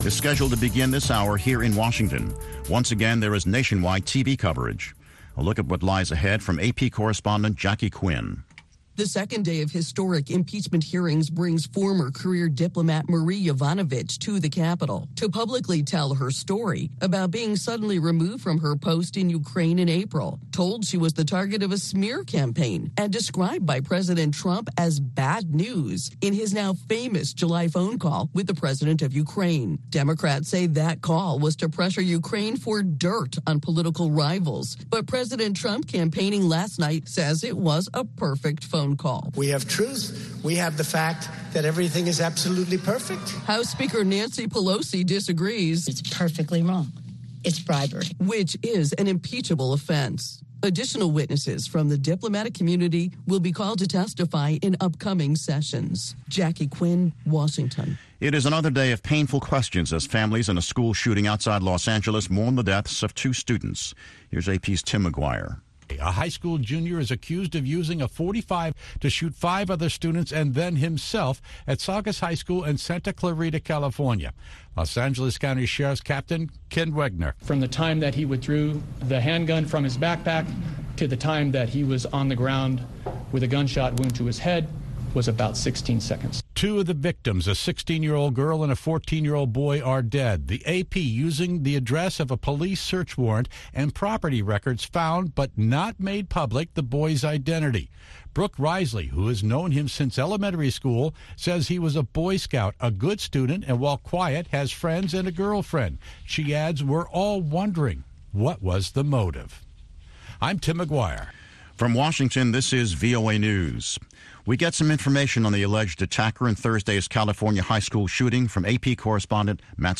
is scheduled to begin this hour here in Washington. Once again, there is nationwide TV coverage. A look at what lies ahead from AP correspondent Jackie Quinn. The second day of historic impeachment hearings brings former career diplomat Marie Yovanovitch to the Capitol to publicly tell her story about being suddenly removed from her post in Ukraine in April, told she was the target of a smear campaign, and described by President Trump as bad news in his now famous July phone call with the president of Ukraine. Democrats say that call was to pressure Ukraine for dirt on political rivals, but President Trump, campaigning last night, says it was a perfect phone call. We have truth. We have the fact that everything is absolutely perfect. House Speaker Nancy Pelosi disagrees. It's perfectly wrong. It's bribery. Which is an impeachable offense. Additional witnesses from the diplomatic community will be called to testify in upcoming sessions. Jackie Quinn, Washington. It is another day of painful questions as families in a school shooting outside Los Angeles mourn the deaths of 2 students. Here's AP's Tim McGuire. A high school junior is accused of using a .45 to shoot 5 other students and then himself at Saugus High School in Santa Clarita, California. Los Angeles County Sheriff's Captain Ken Wegner. From the time that he withdrew the handgun from his backpack to the time that he was on the ground with a gunshot wound to his head was about 16 seconds. 2 of the victims, a 16-year-old girl and a 14-year-old boy, are dead. The AP using the address of a police search warrant and property records found but not made public the boy's identity. Brooke Risley, who has known him since elementary school, says he was a Boy Scout, a good student, and while quiet, has friends and a girlfriend. She adds, we're all wondering, what was the motive? I'm Tim McGuire. From Washington, this is VOA News. We get some information on the alleged attacker in Thursday's California high school shooting from AP correspondent Matt